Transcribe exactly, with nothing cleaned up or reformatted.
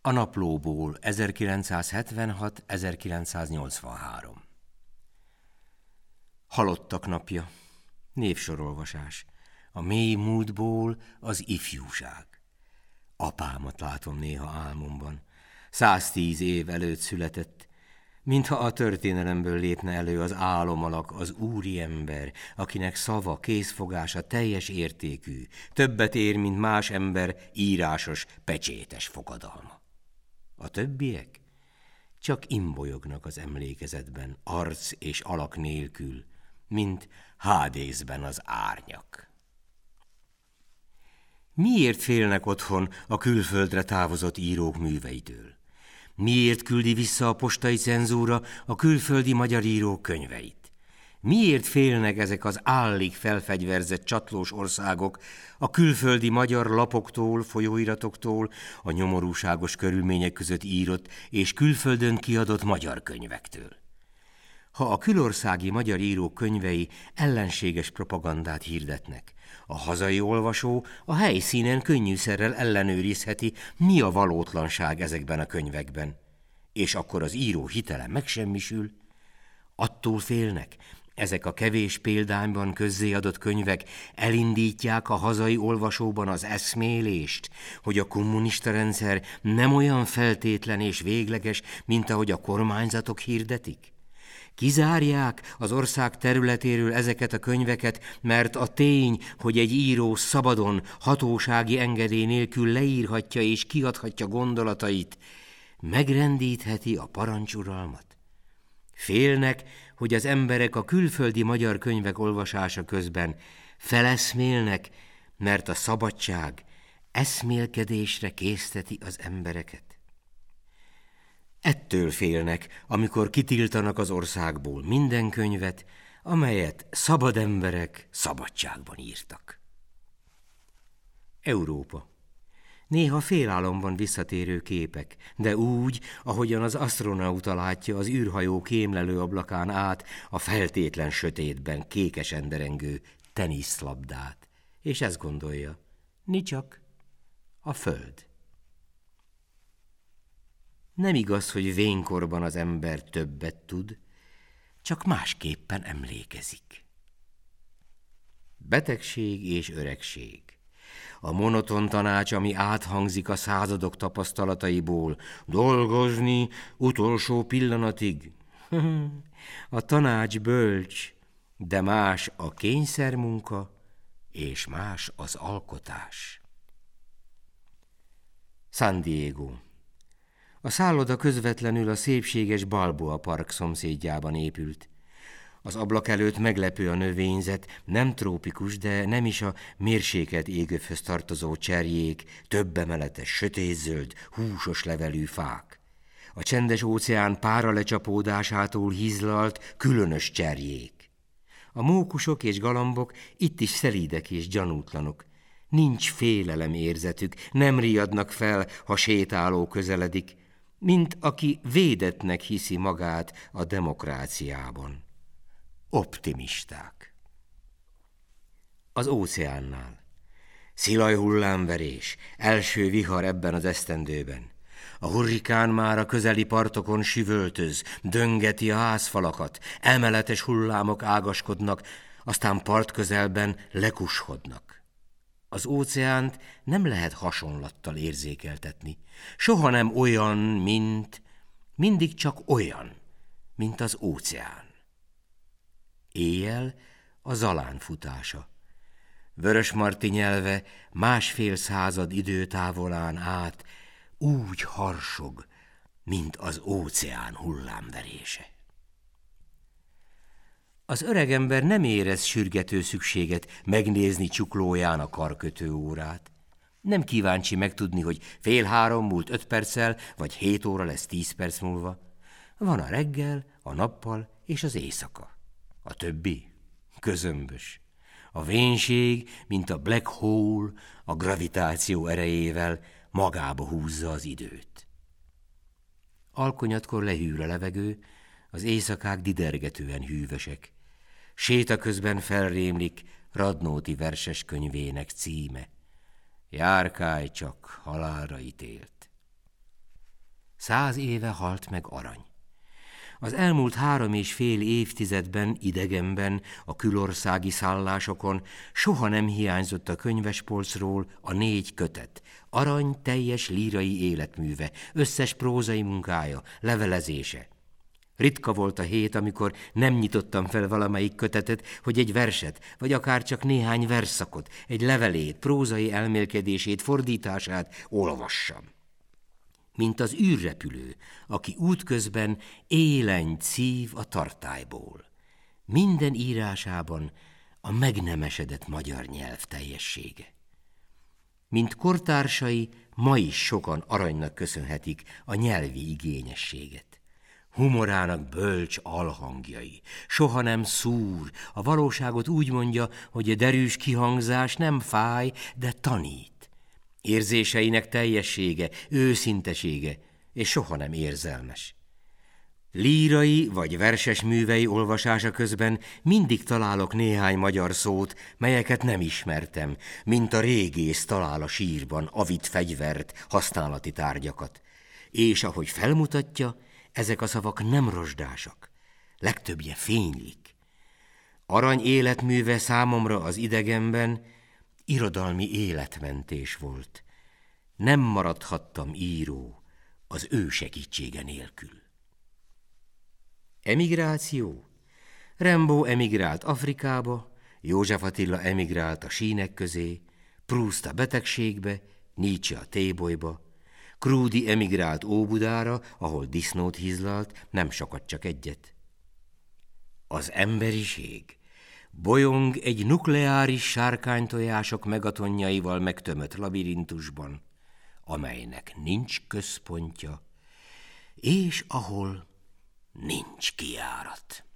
A naplóból ezerkilencszázhetvenhat ezerkilencszáznyolcvanhárom. Halottak napja. Névsorolvasás. A mély múltból az ifjúság. Apámat látom néha álmomban. Száztíz év előtt született, mintha a történelemből lépne elő az álomalak, az úriember, akinek szava, készfogása teljes értékű, többet ér, mint más ember írásos, pecsétes fogadalma. A többiek csak imbolyognak az emlékezetben, arc és alak nélkül, mint Hádészben az árnyak. Miért félnek otthon a külföldre távozott írók műveitől? Miért küldi vissza a postai cenzúra a külföldi magyar írók könyveit? Miért félnek ezek az állig felfegyverzett csatlós országok a külföldi magyar lapoktól, folyóiratoktól, a nyomorúságos körülmények között írott és külföldön kiadott magyar könyvektől? Ha a külországi magyar írók könyvei ellenséges propagandát hirdetnek, a hazai olvasó a helyszínen könnyűszerrel ellenőrizheti, mi a valótlanság ezekben a könyvekben, és akkor az író hitele megsemmisül. Attól félnek, ezek a kevés példányban közzéadott könyvek elindítják a hazai olvasóban az eszmélést, hogy a kommunista rendszer nem olyan feltétlen és végleges, mint ahogy a kormányzatok hirdetik? Kizárják az ország területéről ezeket a könyveket, mert a tény, hogy egy író szabadon, hatósági engedély nélkül leírhatja és kiadhatja gondolatait, megrendítheti a parancsuralmat. Félnek, hogy az emberek a külföldi magyar könyvek olvasása közben feleszmélnek, mert a szabadság eszmélkedésre készteti az embereket. Ettől félnek, amikor kitiltanak az országból minden könyvet, amelyet szabad emberek szabadságban írtak. Európa. Néha félálomban visszatérő képek, de úgy, ahogyan az asztronauta látja az űrhajó kémlelő ablakán át a feltétlen sötétben kékesen derengő teniszlabdát, és ezt gondolja, nicsak a föld. Nem igaz, hogy vénkorban az ember többet tud, csak másképpen emlékezik. Betegség és öregség. A monoton tanács, ami áthangzik a századok tapasztalataiból, dolgozni utolsó pillanatig. A tanács bölcs, de más a kényszermunka, és más az alkotás. San Diego. A szálloda közvetlenül a szépséges Balboa Park szomszédjában épült. Az ablak előtt meglepő a növényzet, nem trópikus, de nem is a mérsékelt égövhöz tartozó cserjék, több emeletes, sötétzöld, húsos levelű fák. A csendes óceán pára lecsapódásától hízlalt, különös cserjék. A mókusok és galambok itt is szelídek és gyanútlanok. Nincs félelem érzetük, nem riadnak fel, ha sétáló közeledik, mint aki védettnek hiszi magát a demokráciában. Optimisták. Az óceánnál. Szilaj hullámverés, első vihar ebben az esztendőben. A hurrikán már a közeli partokon süvöltöz, döngeti a házfalakat, emeletes hullámok ágaskodnak, aztán partközelben lekushodnak. Az óceánt nem lehet hasonlattal érzékeltetni. Soha nem olyan, mint, mindig csak olyan, mint az óceán. Éjjel a zalán futása. Vörösmarty nyelve másfél század időtávolán át úgy harsog, mint az óceán hullámverése. Az öregember nem érez sürgető szükséget megnézni csuklóján a karkötő órát. Nem kíváncsi megtudni, hogy fél három múlt öt perccel, vagy hét óra lesz tíz perc múlva. Van a reggel, a nappal és az éjszaka. A többi közömbös. A vénség, mint a black hole, a gravitáció erejével magába húzza az időt. Alkonyatkor lehűl a levegő, az éjszakák didergetően hűvösek. Séta közben felrémlik Radnóti verses könyvének címe. Járkálj csak, halálra ítélt. Száz éve halt meg Arany. Az elmúlt három és fél évtizedben, idegenben, a külországi szállásokon soha nem hiányzott a könyvespolcról a négy kötet, Arany teljes lírai életműve, összes prózai munkája, levelezése. Ritka volt a hét, amikor nem nyitottam fel valamelyik kötetet, hogy egy verset, vagy akár csak néhány versszakot, egy levelét, prózai elmélkedését, fordítását olvassam. Mint az űrrepülő, aki útközben élenyt szív a tartályból. Minden írásában a megnemesedett magyar nyelv teljessége. Mint kortársai, ma is sokan Aranynak köszönhetik a nyelvi igényességet. Humorának bölcs alhangjai, soha nem szúr, a valóságot úgy mondja, hogy a derűs kihangzás nem fáj, de tanít. Érzéseinek teljessége, őszintesége, és soha nem érzelmes. Lírai vagy verses művei olvasása közben mindig találok néhány magyar szót, melyeket nem ismertem, mint a régész talál a sírban avitt fegyvert, használati tárgyakat. És ahogy felmutatja, ezek a szavak nem rozsdásak, legtöbbje fénylik. Arany életműve számomra az idegenben irodalmi életmentés volt. Nem maradhattam író az ő segítsége nélkül. Emigráció? Rimbaud emigrált Afrikába, József Attila emigrált a sínek közé, Proust a betegségbe, Nietzsche a tébolyba, Krúdy emigrált Óbudára, ahol disznót hizlalt, nem sokat, csak egyet. Az emberiség bolyong egy nukleáris sárkánytojások megatonjaival megtömött labirintusban, amelynek nincs központja, és ahol nincs kijárat.